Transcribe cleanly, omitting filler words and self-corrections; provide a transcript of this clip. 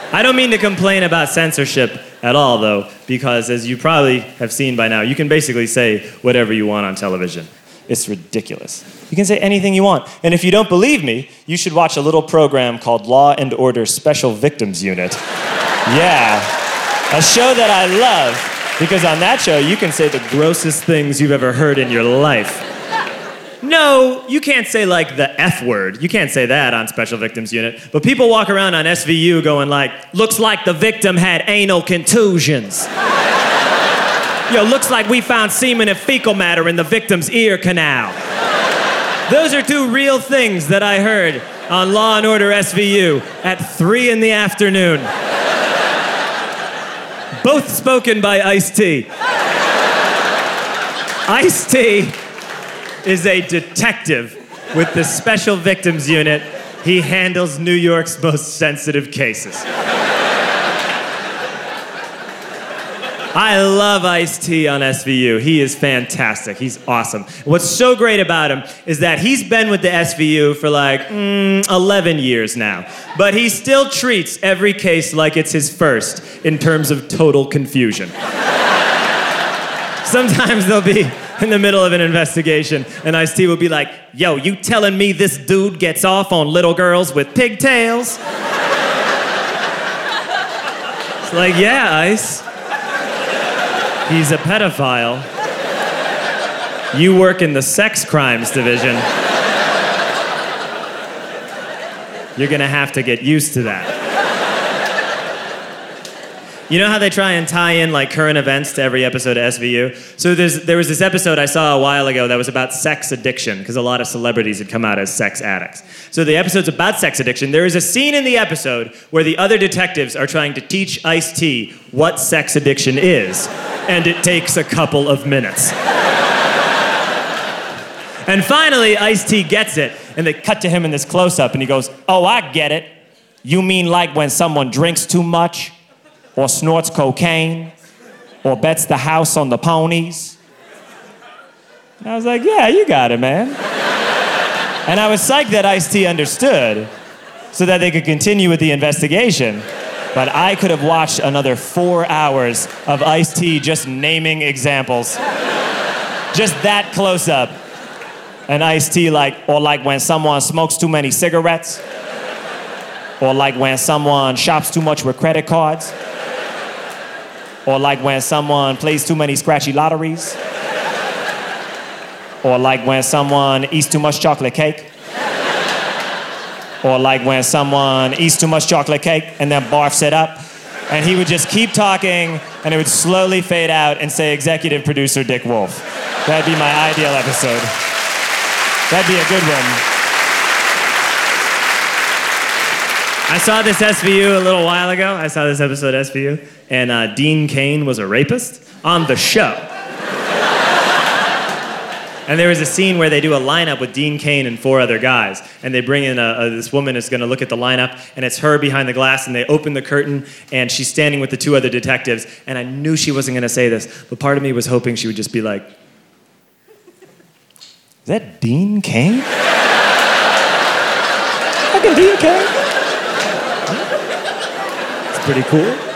I don't mean to complain about censorship at all, though, because as you probably have seen by now, you can basically say whatever you want on television. It's ridiculous. You can say anything you want. And if you don't believe me, you should watch a little program called Law and Order Special Victims Unit. Yeah, a show that I love, because on that show, you can say the grossest things you've ever heard in your life. No, you can't say, like, the F word. You can't say that on Special Victims Unit. But people walk around on SVU going like, looks like the victim had anal contusions. Yo, looks like we found semen and fecal matter in the victim's ear canal. Those are two real things that I heard on Law and Order SVU at 3 in the afternoon. Both spoken by Ice-T. Ice-T is a detective with the Special Victims Unit. He handles New York's most sensitive cases. I love Ice-T on SVU. He is fantastic. He's awesome. What's so great about him is that he's been with the SVU for like 11 years now. But he still treats every case like it's his first in terms of total confusion. Sometimes they'll be in the middle of an investigation, and Ice-T will be like, yo, you telling me this dude gets off on little girls with pigtails? It's like, yeah, Ice. He's a pedophile. You work in the sex crimes division. You're gonna have to get used to that. You know how they try and tie in like current events to every episode of SVU? So there was this episode I saw a while ago that was about sex addiction, because a lot of celebrities had come out as sex addicts. So the episode's about sex addiction. There is a scene in the episode where the other detectives are trying to teach Ice-T what sex addiction is, and it takes a couple of minutes. And finally, Ice-T gets it, and they cut to him in this close-up, and he goes, oh, I get it. You mean like when someone drinks too much? Or snorts cocaine, or bets the house on the ponies. And I was like, yeah, you got it, man. And I was psyched that Ice-T understood so that they could continue with the investigation. But I could have watched another 4 hours of Ice-T just naming examples. Just that close up. And Ice-T or like when someone smokes too many cigarettes, or like when someone shops too much with credit cards, or like when someone plays too many scratchy lotteries, or like when someone eats too much chocolate cake, or like when someone eats too much chocolate cake and then barfs it up. And he would just keep talking, and it would slowly fade out and say executive producer Dick Wolf. That'd be my ideal episode. That'd be a good one. I saw this SVU a little while ago. I saw this episode of SVU, and Dean Cain was a rapist on the show. And there was a scene where they do a lineup with Dean Cain and 4 other guys, and they bring in this woman who's going to look at the lineup, and it's her behind the glass, and they open the curtain, and she's standing with the 2 other detectives, and I knew she wasn't going to say this, but part of me was hoping she would just be like, is that Dean Cain? Fucking Dean Cain? Pretty cool.